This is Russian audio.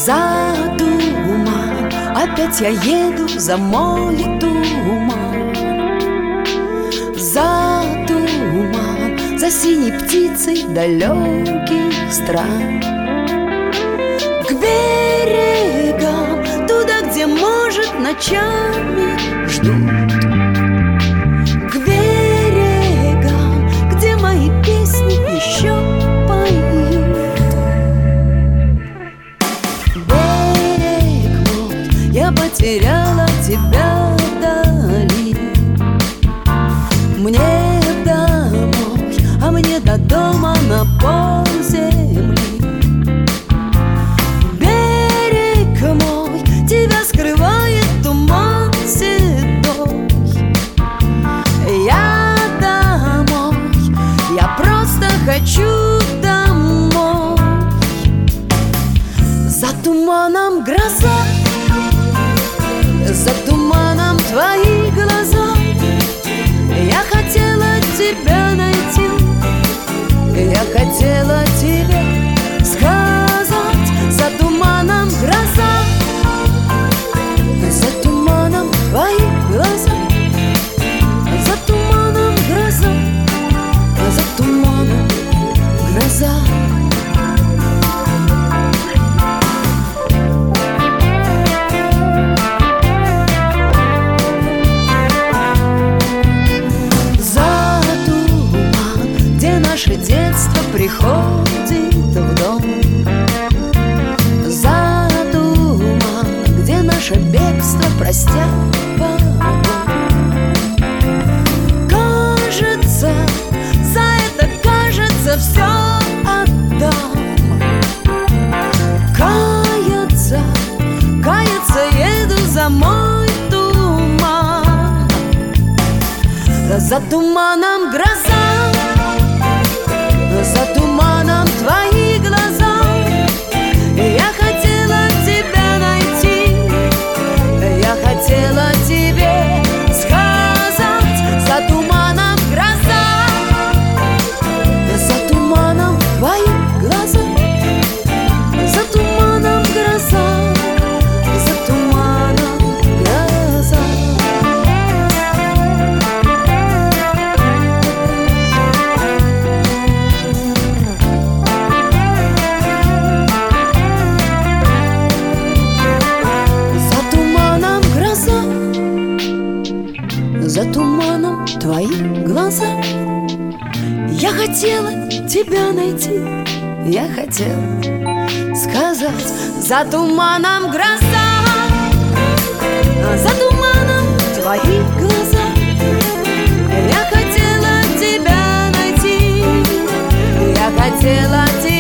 За туман опять я еду, за мой туман. За туман, за синей птицей далеких стран. К берегам, туда, где, может, ночами ждут. К берегам, где мои песни еще поют. Берег мой, я потеряла тебя вдали. Мне домой, а мне до дома на полземли. Берег мой, тебя скрывает туман седой. Я домой, я просто хочу домой. За туманом гроза, за туманом твои глаза. Я хотела тебя найти, я хотела тебе сказать. За туманом гроза, за туманом твои глаза. За туманом гроза, за туманом гроза. Наше детство приходит в дом. За туман, где наше бегство простят потом. Кажется, за это, кажется, все отдам. Каяться, каяться еду за мой туман. За туманом гроза, за туманом твои глаза. Я хотела тебя найти, я хотела тебе сказать. За туманом гроза, за туманом твои глаза. За туманом гроза, за туманом гроза. За туманом твои глаза. Я хотела тебя найти, я хотела сказать. За туманом гроза, за туманом твои глаза. Я хотела тебя найти, я хотела тебя